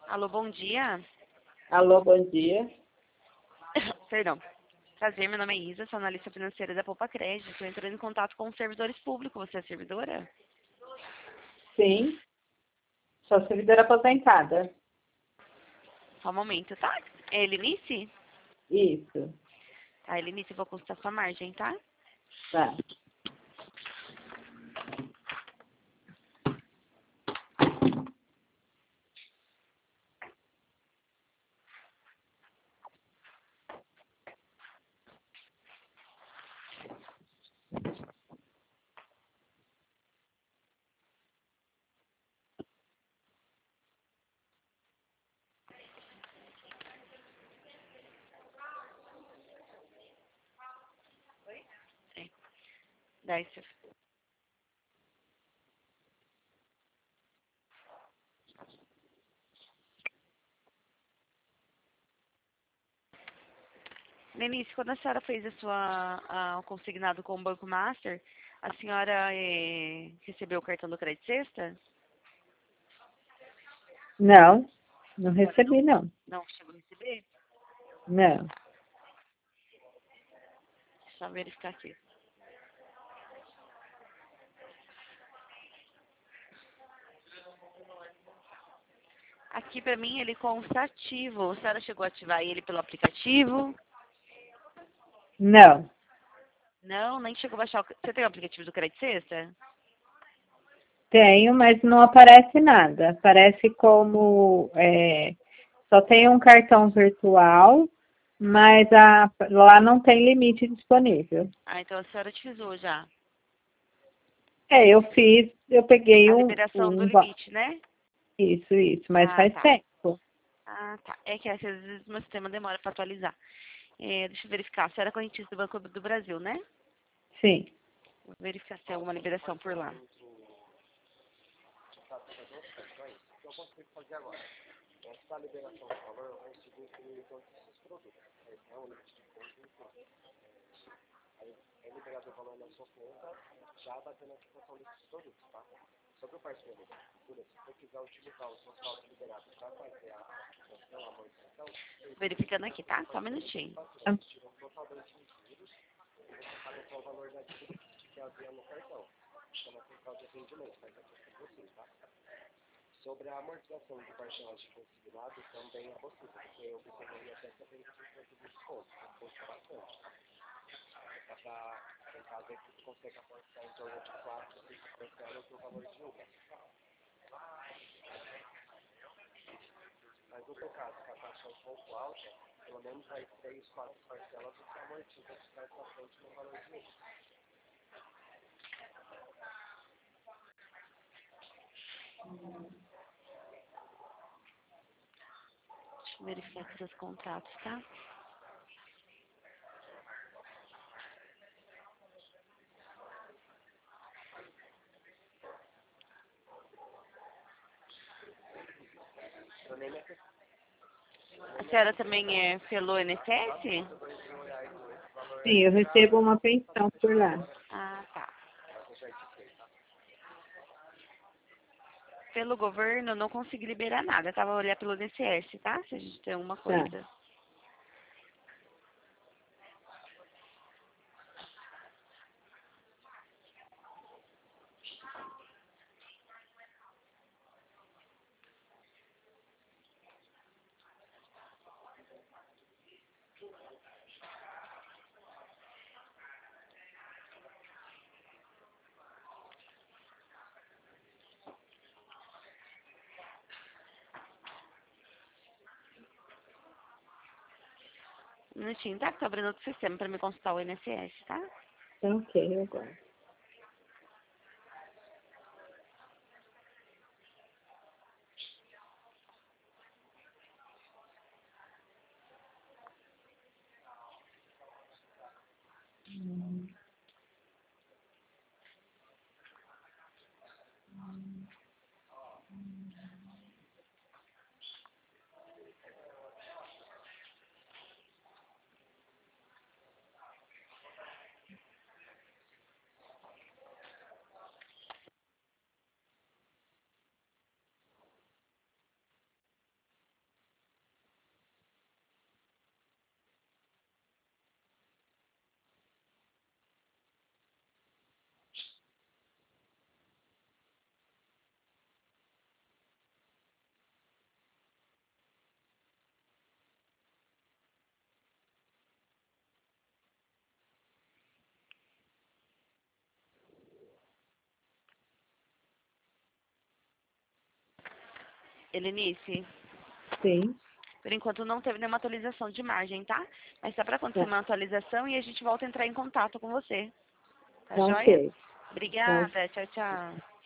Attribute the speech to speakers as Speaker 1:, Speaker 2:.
Speaker 1: Alô, bom dia.
Speaker 2: Alô, bom dia.
Speaker 1: Perdão. Prazer, meu nome é Isa, sou analista financeira da Poupa Crédito. Estou entrando em contato com os servidores públicos. Você é servidora?
Speaker 2: Sim, sou servidora aposentada.
Speaker 1: Só um momento, tá? É Helenice?
Speaker 2: Isso,
Speaker 1: Tá, Helenice, eu vou consultar sua margem, tá?
Speaker 2: tá.
Speaker 1: É. Dá esse. Helenice, quando a senhora fez o consignado com o Banco Master, a senhora recebeu o cartão do Crédito Sexta?
Speaker 2: Não, não recebi, não.
Speaker 1: Não chegou a receber?
Speaker 2: Não.
Speaker 1: Deixa eu verificar aqui. Aqui pra mim ele consta ativo. A senhora chegou a ativar ele pelo aplicativo?
Speaker 2: Não.
Speaker 1: Não, nem chegou a baixar. Você tem o aplicativo do Crédito Sexta?
Speaker 2: Tenho, mas não aparece nada. Aparece como só tem um cartão virtual, mas lá não tem limite disponível.
Speaker 1: Ah, então a senhora utilizou já.
Speaker 2: Eu peguei
Speaker 1: A liberação do
Speaker 2: um.
Speaker 1: limite, né?
Speaker 2: Isso, mas
Speaker 1: Ah,
Speaker 2: faz
Speaker 1: tá.
Speaker 2: tempo.
Speaker 1: Ah, tá. É que às vezes o meu sistema demora para atualizar. Deixa eu verificar. A senhora é correntista do Banco do Brasil, né?
Speaker 2: Sim.
Speaker 1: Vou verificar se tem alguma liberação por lá. Verificando aqui, tá? Só um minutinho. Deixa eu verificar aqui seus contratos, tá? A senhora também é pelo INSS?
Speaker 2: Sim, eu recebo uma pensão por lá.
Speaker 1: Ah, tá. Pelo governo, eu não consegui liberar nada. Eu tava olhando pelo INSS, tá? Se a gente tem alguma
Speaker 2: Tá.
Speaker 1: coisa. Um minutinho, tá? Que tô abrindo outro sistema pra me consultar o INSS, tá?
Speaker 2: Tá ok, eu guardo.
Speaker 1: Helenice,
Speaker 2: Sim.
Speaker 1: por enquanto não teve nenhuma atualização de imagem, tá? Mas tá para acontecer
Speaker 2: Tá.
Speaker 1: uma atualização e a gente volta a entrar em contato com você. Tá
Speaker 2: Tá
Speaker 1: joia?
Speaker 2: ok. Tá.
Speaker 1: Obrigada, tchau, tchau.